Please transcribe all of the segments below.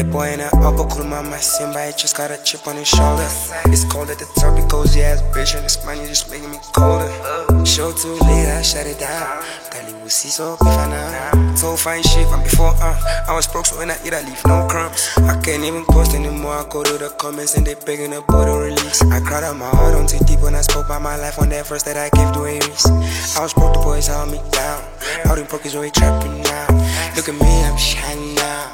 That boy in that upper Kurumama Simba, he just got a chip on his shoulder. It's cold at the top, he cozy ass bitch, and this money just making me colder. Show too late, I shut it down. Kali will see so bifana. So fine shit from before, I was broke, so when I eat, I leave no crumbs. I can't even post anymore, I go to the comments and they begging about a release. I cried out my heart on too deep when I spoke about my life on that verse that I gave to Aries. I was broke, the boys held me down. All them broke is always trapping now. Look at me, I'm shining now.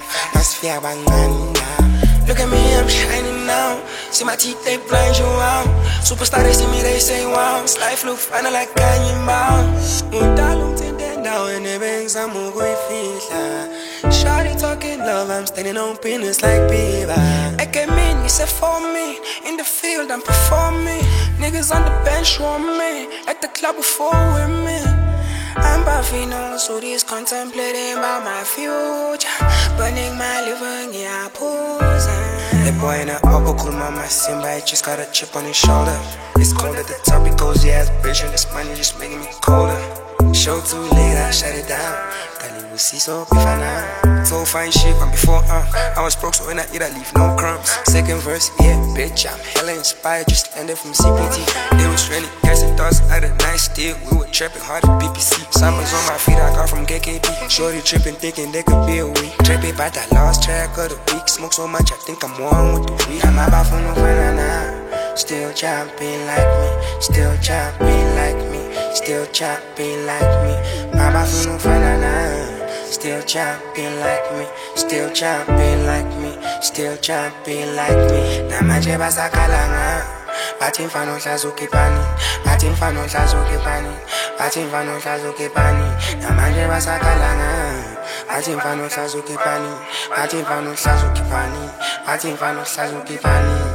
Look at me, I'm shining now. See my teeth, they blind you out. Superstar, they see me, they say wow. This life look fine like Kanye Mao. Udalum tinted down and they bang some more Shawty talking love, I'm standing on business like Bieber. I came in, he said for me. In the field, I'm performing. Niggas on the bench want me. At the club before women. I'm Buffino, so this contemplating about my future. Burning my liver, yeah, pose. That boy in that upper Kurumama Simba, he just got a chip on his shoulder. It's cold at the top, he cozy ass bitch, and this money just making me colder. Show too late, I shut it down. Kali will see so bifana. So fine shit from before, I was broke, so when I eat, I leave no crumbs. Second verse, yeah, bitch, I'm hella inspired, just landed from CPT. It was trending, casting thoughts at a nice deal. We were trapping hard at PPC. Summers on my feet, I got from KKP. Shorty tripping, thinking they could be a week. Trapping, but I lost track of the week. Smoke so much, I think I'm one with the weed. I'm about for no banana. Still chopping like me, still chopping like me, still chopping like me. My bafu no banana. Still chopping like me, still chopping like me, still chopping like me. Namanje basakalanga, batin fano shazuki pani, batin fano shazuki pani, batin fano shazuki pani. Namanje basakalanga, batin fano shazuki pani, batin fano shazuki pani, batin fano shazuki pani.